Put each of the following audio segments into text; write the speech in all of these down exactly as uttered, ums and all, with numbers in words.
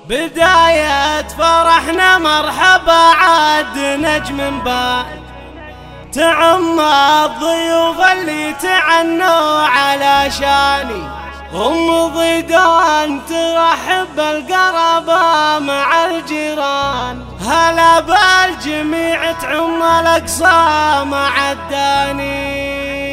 بداية فرحنا مرحبا عاد نجم بان تعم الضيوف اللي تعنوا على شاني. أم ضيدان ترحب القرابة مع الجيران، هلا بالجميع تعم الأقصى مع الداني.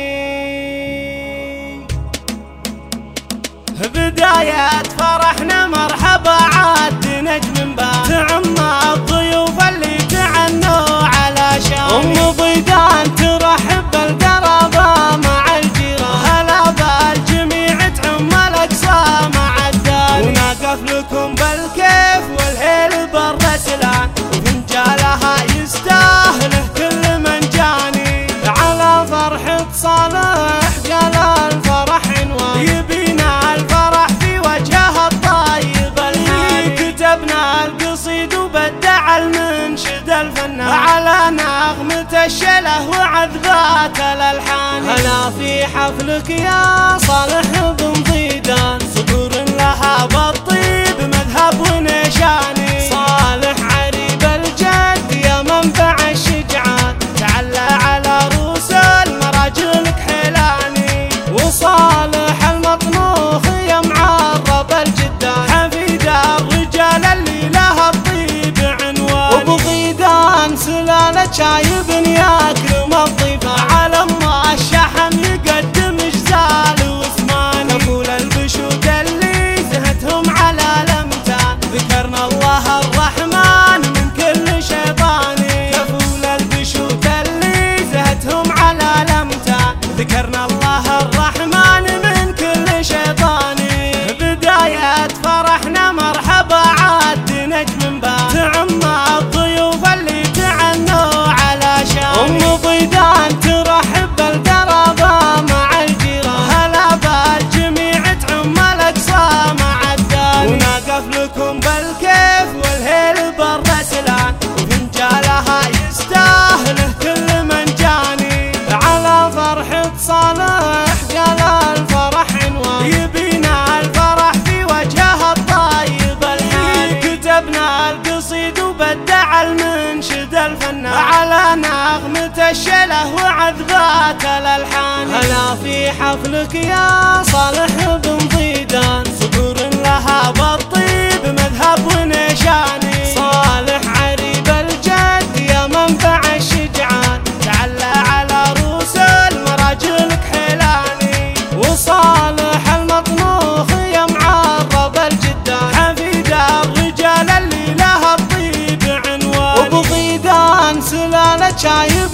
بداية فرحنا مرحبا عاد نجم بان تعم الضيوف اللي تعنوا على شاني. أم ضيدان ترحب القرابة مع الجيران، هلا بالجميع تعم الأقصى مع الداني. ونقف لكم بالكيف والهيل بالرسلان، وفنجالها يستاهله كل من جاني. على فرحة صالح قال الفرح عنوان، يبينا الفرح في وجهها الطيب الهاني. كتبنا القصيد وبدع المنشد الفنان على نغمة الشله وعذبات الألحان. هلا في حفلك يا صالح بن ضيدان، صقور لها بالطيب مذهب ونشاني. صالح عريب الجد يا منبع الشجعان، تعلى على روس المراجل كحيلاني. وصالح المطنوخ يا معرب الجدان، حفيد الرجال اللي لها الطيب عنوان. وبضيدان سلالة شايب ياكرم الضيفان، على ما الشحم يقدم جزال وثمان. نقول البشوت اللي زهتهم على الامتان، ذكرنا الله الرحمن من كل شيطاني. كفول البشوت اللي زهتهم على الامتان، ذكرنا الله الرحمن من كل شيطاني. بداية فرحنا مرحبا عاد نجم بان تعم الضيوف اللي تعنوا على شاني. أم ضيدان ترحب القرابة مع الجيران، هلا بالجميع تعم الأقصى مع الداني. ونقف لكم بالكيف والهيل بالرسلان، وفنجالها يستاهله كل من جاني. على فرحة صالح قال الفرح عنوان، يبينا الفرح في وجهها الطيب الهاني. كتبنا القصيد وبدع المنشد الفنان على نغمة الشله وعذبات الألحان. هلا في حفلك يا صالح بن ضيدان، صقور لها بالطيب مذهب ونشاني. صالح عريب الجد يا منبع الشجعان، تعلى على روس المراجل كحيلاني. وصالح المطنوخ يا معرب الجدان، حفيد الرجال اللي لها الطيب عنوان. وبضيدان سلالة شايب